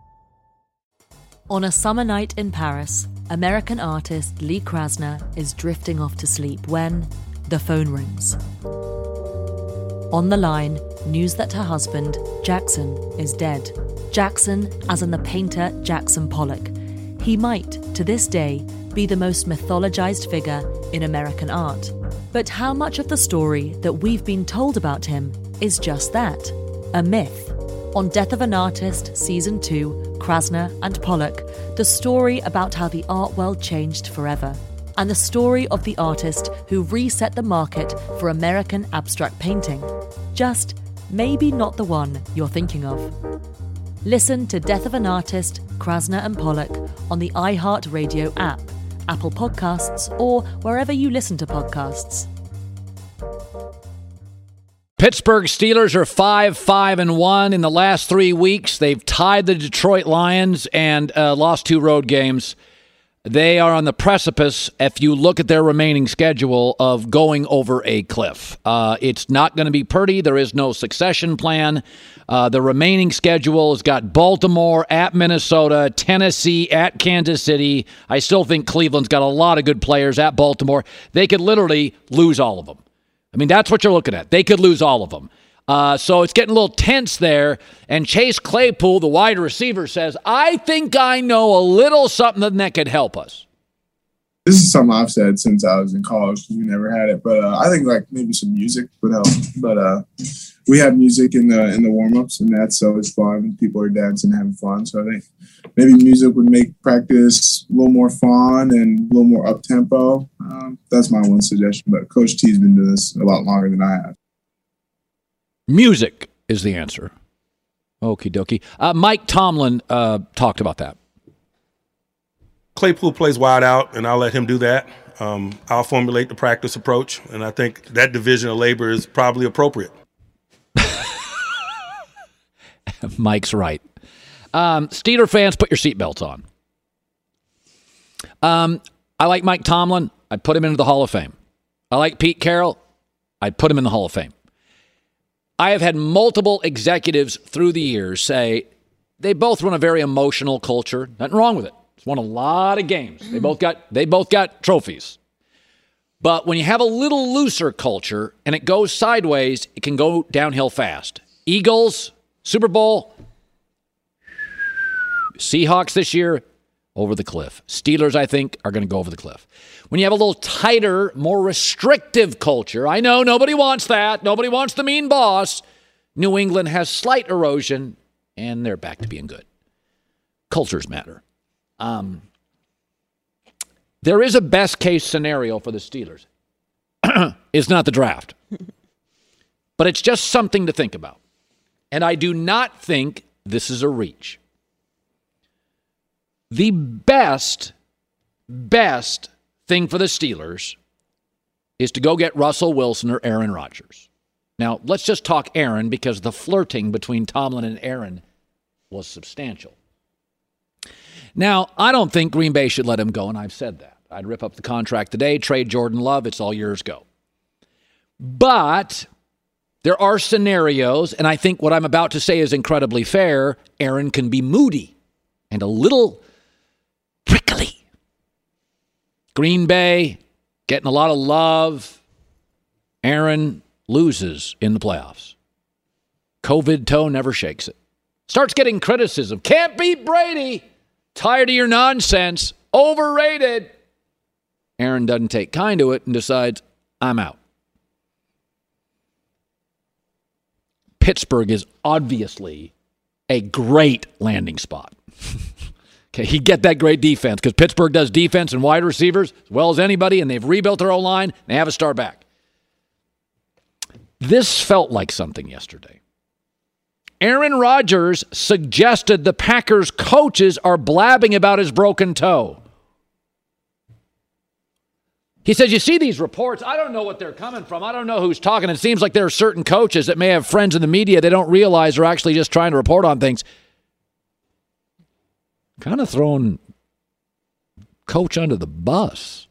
On a summer night in Paris, American artist Lee Krasner is drifting off to sleep when the phone rings. On the line, news that her husband, Jackson, is dead. Jackson, as in the painter Jackson Pollock. He might, to this day, be the most mythologized figure in American art. But how much of the story that we've been told about him is just that, a myth? On Death of an Artist, Season 2, Krasner and Pollock, the story about how the art world changed forever. And the story of the artist who reset the market for American abstract painting. Just maybe not the one you're thinking of. Listen to Death of an Artist, Krasner and Pollock on the iHeartRadio app, Apple Podcasts, or wherever you listen to podcasts. Pittsburgh Steelers are 5-5-1 in the last 3 weeks. They've tied the Detroit Lions and lost 2 road games. They are on the precipice, if you look at their remaining schedule, of going over a cliff. It's not going to be pretty. There is no succession plan. The remaining schedule has got Baltimore, at Minnesota, Tennessee, at Kansas City. I still think Cleveland's got a lot of good players at Baltimore. They could literally lose all of them. I mean, that's what you're looking at. They could lose all of them. So it's getting a little tense there. And Chase Claypool, the wide receiver, says, I think I know a little something that could help us. This is something I've said since I was in college because we never had it. But I think like maybe some music would help. But we have music in the warm-ups, and that's always fun. People are dancing and having fun. So I think maybe music would make practice a little more fun and a little more up-tempo. That's my one suggestion. But Coach T's been doing this a lot longer than I have. Music is the answer. Okie dokie. Mike Tomlin talked about that. Claypool plays wide out, and I'll let him do that. I'll formulate the practice approach, and I think that division of labor is probably appropriate. Mike's right. Steeler fans, put your seatbelts on. I like Mike Tomlin. I'd put him into the Hall of Fame. I like Pete Carroll. I'd put him in the Hall of Fame. I have had multiple executives through the years say they both run a very emotional culture. Nothing wrong with it. It's won a lot of games. They both got trophies. But when you have a little looser culture and it goes sideways, it can go downhill fast. Eagles, Super Bowl, Seahawks this year, over the cliff. Steelers, I think, are going to go over the cliff. When you have a little tighter, more restrictive culture, I know nobody wants that. Nobody wants the mean boss. New England has slight erosion, and they're back to being good. Cultures matter. There is a best-case scenario for the Steelers. It's not the draft. But it's just something to think about. And I do not think this is a reach. The best thing for the Steelers is to go get Russell Wilson or Aaron Rodgers. Now, let's just talk Aaron because the flirting between Tomlin and Aaron was substantial. Now, I don't think Green Bay should let him go, and I've said that. I'd rip up the contract today, trade Jordan Love, it's all yours, go. But there are scenarios, and I think what I'm about to say is incredibly fair. Aaron can be moody and a little prickly. Green Bay getting a lot of love. Aaron loses in the playoffs. COVID toe never shakes it. Starts getting criticism. Can't beat Brady. Tired of your nonsense. Overrated. Aaron doesn't take kind to it and decides, I'm out. Pittsburgh is obviously a great landing spot. Okay, he'd get that great defense because Pittsburgh does defense and wide receivers as well as anybody, and they've rebuilt their O-line. They have a star back. This felt like something yesterday. Aaron Rodgers suggested the Packers coaches are blabbing about his broken toe. He says, you see these reports, I don't know what they're coming from. I don't know who's talking. It seems like there are certain coaches that may have friends in the media they don't realize are actually just trying to report on things. Kind of throwing coach under the bus.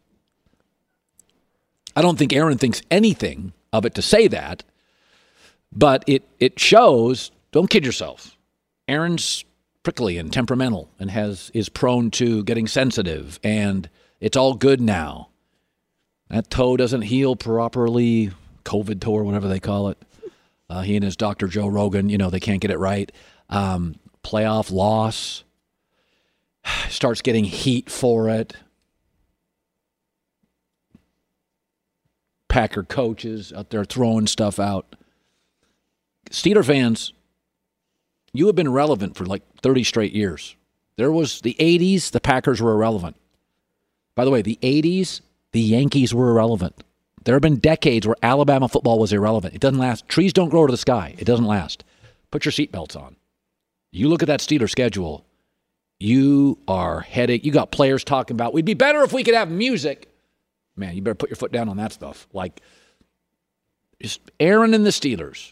I don't think Aaron thinks anything of it to say that, but it shows, don't kid yourself. Aaron's prickly and temperamental and is prone to getting sensitive, and it's all good now. That toe doesn't heal properly, COVID toe or whatever they call it. He and his Dr. Joe Rogan, they can't get it right. Playoff loss. Starts getting heat for it. Packer coaches out there throwing stuff out. Steeler fans, you have been relevant for like 30 straight years. There was the 80s, the Packers were irrelevant. By the way, the 80s, the Yankees were irrelevant. There have been decades where Alabama football was irrelevant. It doesn't last. Trees don't grow to the sky. It doesn't last. Put your seatbelts on. You look at that Steeler schedule, you are heading. You got players talking about, we'd be better if we could have music. Man, you better put your foot down on that stuff. Like, just Aaron and the Steelers.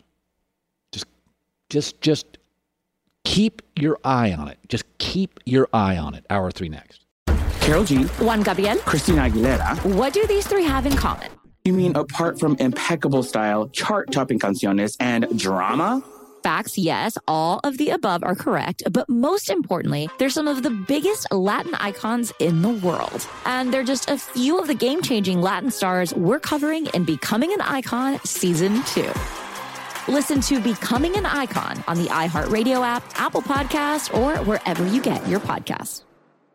Just keep your eye on it. Just keep your eye on it. Hour 3 next. Karol G, Juan Gabriel, Christina Aguilera. What do these three have in common? You mean apart from impeccable style, chart-topping canciones, and drama? Facts, yes, all of the above are correct, but most importantly, they're some of the biggest Latin icons in the world. And they're just a few of the game-changing Latin stars we're covering in Becoming an Icon Season 2. Listen to Becoming an Icon on the iHeartRadio app, Apple Podcasts, or wherever you get your podcasts.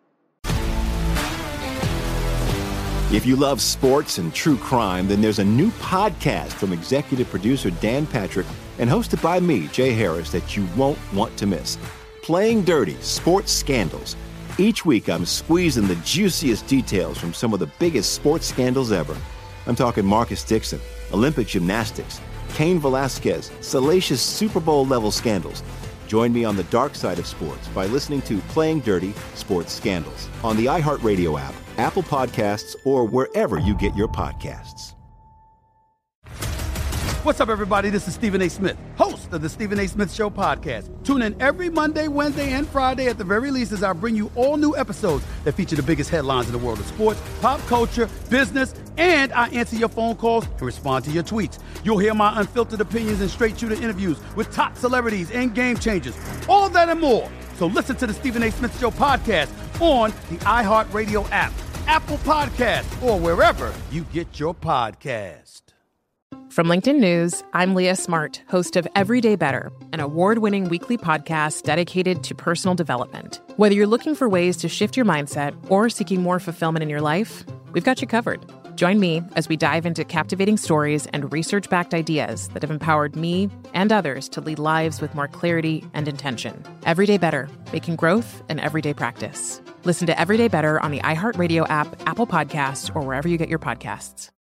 If you love sports and true crime, then there's a new podcast from executive producer Dan Patrick and hosted by me, Jay Harris, that you won't want to miss. Playing Dirty: Sports Scandals. Each week, I'm squeezing the juiciest details from some of the biggest sports scandals ever. I'm talking Marcus Dixon, Olympic gymnastics, Cain Velasquez, salacious Super Bowl-level scandals. Join me on the dark side of sports by listening to Playing Dirty: Sports Scandals on the iHeartRadio app, Apple Podcasts, or wherever you get your podcasts. What's up, everybody? This is Stephen A. Smith, host of the Stephen A. Smith Show podcast. Tune in every Monday, Wednesday, and Friday at the very least as I bring you all new episodes that feature the biggest headlines in the world of sports, pop culture, business, and I answer your phone calls and respond to your tweets. You'll hear my unfiltered opinions and straight-shooter interviews with top celebrities and game changers. All that and more. So listen to the Stephen A. Smith Show podcast on the iHeartRadio app, Apple Podcasts, or wherever you get your podcast. From LinkedIn News, I'm Leah Smart, host of Everyday Better, an award-winning weekly podcast dedicated to personal development. Whether you're looking for ways to shift your mindset or seeking more fulfillment in your life, we've got you covered. Join me as we dive into captivating stories and research-backed ideas that have empowered me and others to lead lives with more clarity and intention. Everyday Better, making growth an everyday practice. Listen to Everyday Better on the iHeartRadio app, Apple Podcasts, or wherever you get your podcasts.